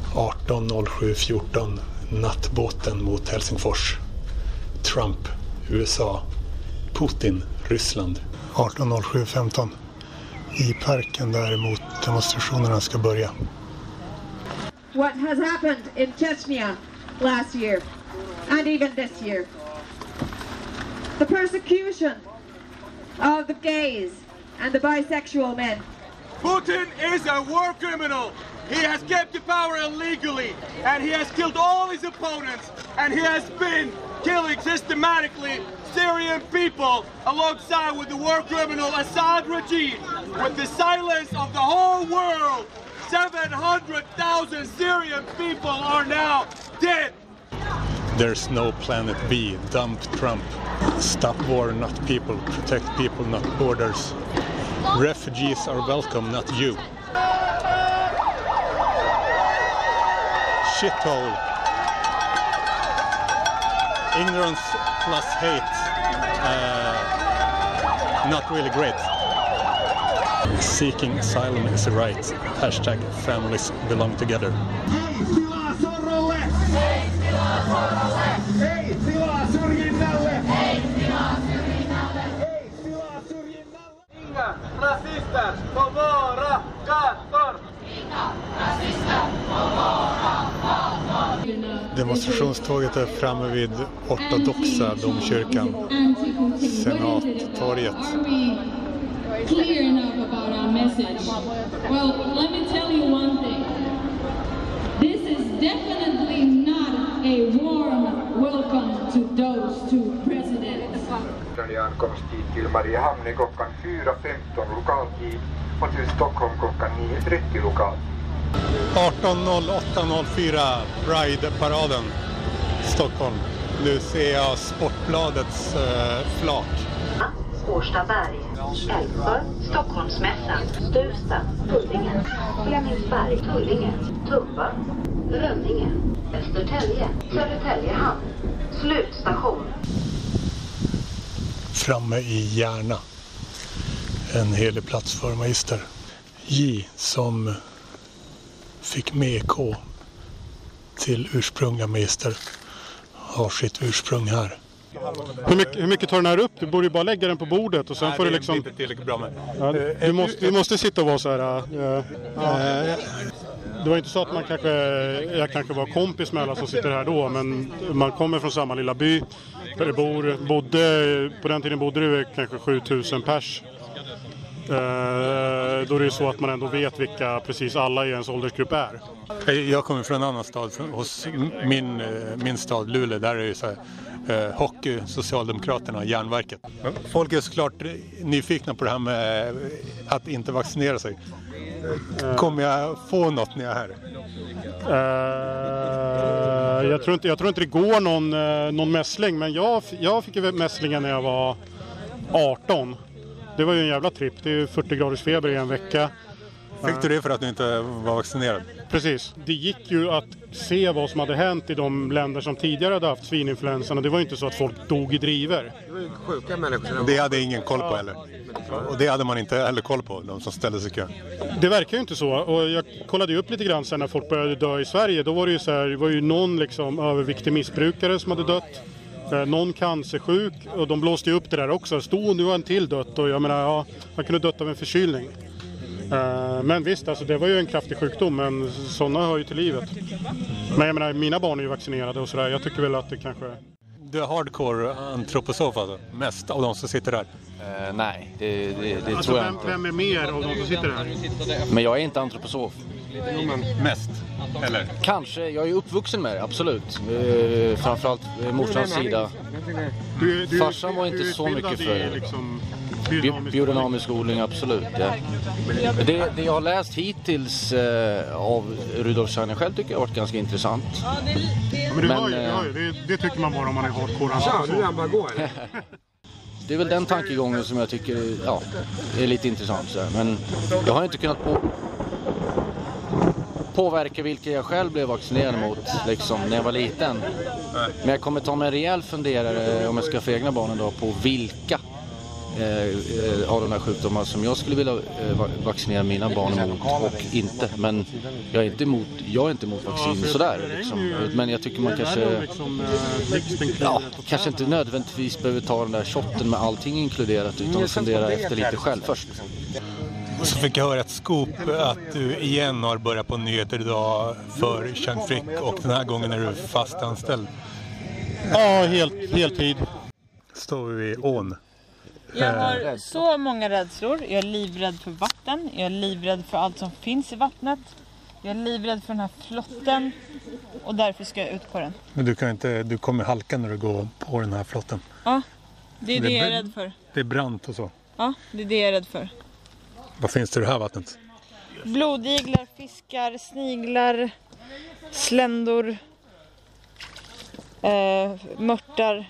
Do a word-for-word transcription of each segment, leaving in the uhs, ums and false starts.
arton noll sju fjorton, nattbåten mot Helsingfors. Trump, U S A. Putin, Ryssland. arton noll sju femton. I parken där mot demonstrationerna ska börja. What has happened in Chechnya last year and even this year. The persecution of the gays and the bisexual men. Putin is a war criminal. He has kept the power illegally and he has killed all his opponents and he has been killing systematically Syrian people alongside with the war criminal Assad regime. With the silence of the whole world, seven hundred thousand Syrian people are now dead. There's no planet B. Dump Trump. Stop war, not people. Protect people, not borders. Refugees are welcome, not you. Shithole. Ignorance plus hate. Uh, not really great. Seeking asylum is a right. Hashtag families belong together. Ei tilaa sorrolle! Ei tilaa sorrolle! Ei tilaa syrjinnälle! Ei tilaa syrjinnälle! Ei tilaa syrjinnälle! Inga rasista komora gator! Inga rasista komora gator! Demonstrationståget är framme vid ortodoxa domkyrkan, Senattorget. Clear enough about our message. Well, let me tell you one thing. This is definitely not a warm welcome to those two presidents. Ankomsttid till Mariehamn klockan fyra femton lokaltid och till Stockholm klockan nio trettio lokaltid. arton noll åtta noll fyra Pride-paraden, Stockholm. Nu ser jag Sportbladets uh, flak. Årstaberg, Älvsjö, Stockholmsmässan, Stuvsta, Tullinge, Flemingsberg, Tullinge, Tumba, Rönninge, Östertälje, Södertäljehamn, slutstation. Framme i Järna. En helig plats för magister. J som fick med K till ursprungliga magister har sitt ursprung här. Hur mycket, hur mycket tar den här upp? Du borde ju bara lägga den på bordet och sen Nej, får det du liksom... inte tillräckligt bra med. Ja, du, måste, du måste sitta och vara så här... Uh, uh, det var inte så att man kanske... Jag kanske var kompis med alla som sitter här då, men man kommer från samma lilla by där det bor... Bodde, på den tiden bodde det kanske sjutusen pers. Uh, då är det ju så att man ändå vet vilka precis alla i ens åldersgrupp är. Jag kommer från en annan stad, hos min, min stad Luleå, där är det så här, eh, hockey, Socialdemokraterna, Järnverket. Folk är såklart nyfikna på det här med att inte vaccinera sig. Kommer jag få något när jag är här? Uh, jag, tror inte, jag tror inte det går någon, uh, någon mässling, men jag, jag fick ju mässlingen när jag var arton. Det var ju en jävla tripp, det är ju fyrtio graders feber i en vecka. Fick du det för att du inte var vaccinerad? Precis. Det gick ju att se vad som hade hänt i de länder som tidigare hade haft svininfluensan. Och det var ju inte så att folk dog i driver. Det var ju sjuka människor. Det hade ingen koll på heller. Och det hade man inte heller koll på, de som ställde sig i kö. Det verkar ju inte så. Och jag kollade ju upp lite grann sen när folk började dö i Sverige. Då var det ju så här, det var ju någon liksom överviktig missbrukare som hade dött. Någon cancersjuk. Och de blåste ju upp det där också. Stod nu en till dött. Och jag menar, ja, man kunde dött av en förkylning. Men visst, alltså det var ju en kraftig sjukdom, men sådana hör ju till livet. Men jag menar, mina barn är ju vaccinerade och sådär. Jag tycker väl att det kanske... Du är hardcore antroposof alltså, mest av de som sitter där? Uh, nej, det, det, det alltså, tror jag vem, inte. Vem är mer av de som sitter där? Men jag är inte antroposof. Mest, eller? Kanske, jag är uppvuxen med det, absolut. Uh, framförallt uh, morsans sida. Du, du, Farsan var inte så mycket för... Liksom... Biodynamisk, biodynamisk odling, absolut. Ja. Det, det jag har läst hittills eh, av Rudolf Steiner själv tycker jag har varit ganska intressant. Ja, men det, men, ju, det, ju, det, det tycker man bara om man är hardcore. Ja, nu är bara går. Det är väl den tankegången som jag tycker ja, är lite intressant. Så. Men jag har inte kunnat på, påverka vilka jag själv blev vaccinerad mot liksom, när jag var liten. Men jag kommer ta mig en rejäl funderare om jag ska få egna barnen då, på vilka eh, av de här sjukdomarna som jag skulle vilja eh, vaccinera mina barn mot och inte. Men jag är inte emot, jag är inte emot vaccin sådär liksom. Men jag tycker man kanske ja, kanske inte nödvändigtvis behöver ta den där shotten med allting inkluderat utan fundera efter lite själv först. Och så fick jag höra ett scoop att du igen har börjat på nyheter idag för Chang Frick och den här gången är du fast anställd. Ja, helt, heltid. Står vi vid ån. Jag har så många rädslor. Jag är livrädd för vatten. Jag är livrädd för allt som finns i vattnet. Jag är livrädd för den här flotten. Och därför ska jag ut på den. Men du, kan inte, du kommer halka när du går på den här flotten. Ja, det är det, det jag är rädd för. Det är brant och så. Ja, det är det jag är rädd för. Vad finns det i det här vattnet? Blodiglar, fiskar, sniglar, sländor, eh, mörtar.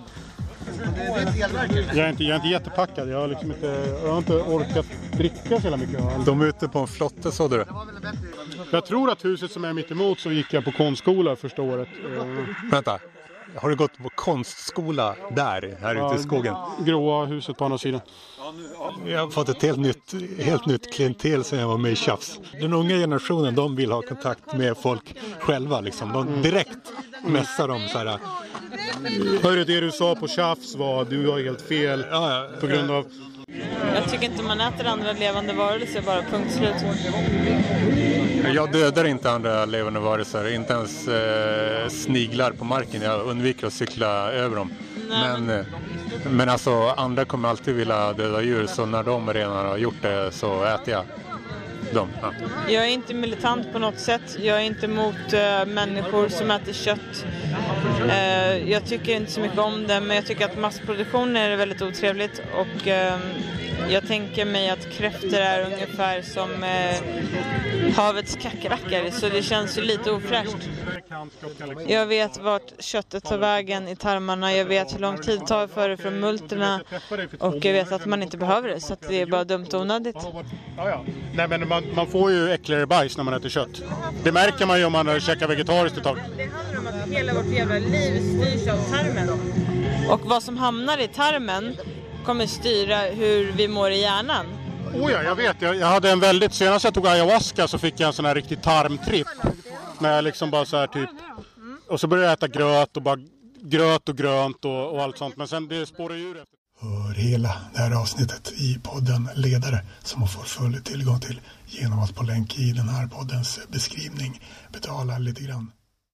Jag är inte, jag är inte jättepackad. Jag har, liksom inte, jag har inte orkat dricka så jävla mycket. De är ute på en flotte, så du. Jag tror att huset som är mitt emot så gick jag på konstskola första året. Vänta, har du gått på konstskola där, här ja, ute i skogen? Gråa huset på andra sidan. Jag har fått ett helt nytt, helt nytt klientel sen jag var med i Tjafs. Den unga generationen, de vill ha kontakt med folk själva. Liksom. De direkt mässar dem så här. Hörru, det du sa på Tjafs var du har helt fel ja, ja, på grund av... Jag tycker inte man äter andra levande varelser, bara punkt slut. Jag dödar inte andra levande varelser, inte ens eh, sniglar på marken. Jag undviker att cykla över dem. Nej, men, men... men alltså andra kommer alltid vilja döda djur, så när de redan har gjort det så äter jag dem. Ja. Jag är inte militant på något sätt. Jag är inte emot äh, människor som äter kött. Äh, jag tycker inte så mycket om det, men jag tycker att massproduktion är väldigt otrevligt. Och äh, jag tänker mig att kräftor är ungefär som äh, havets kackerlackor, så det känns ju lite ofräscht. Jag vet vart köttet tar vägen i tarmarna. Jag vet hur lång tid det tar för det från multerna. Och jag vet att man inte behöver det, så att det är bara dumt och onödigt. Nej, men man, man får ju äckligare bajs när man äter kött. Det märker man ju om man käkar vegetariskt ett tag. Det handlar om att hela vårt jävla liv styrs av tarmen. Och vad som hamnar i tarmen kommer styra hur vi mår i hjärnan. Oh ja, jag vet. Jag, jag hade en väldigt... Senast jag tog ayahuasca så fick jag en sån här riktig tarmtripp. När jag liksom bara så här typ... Och så började jag äta gröt och bara gröt och grönt och, och allt sånt. Men sen det spårar ju efter. Hör hela det här avsnittet i podden Ledare som man får full tillgång till genom att på länk i den här poddens beskrivning betala lite grann.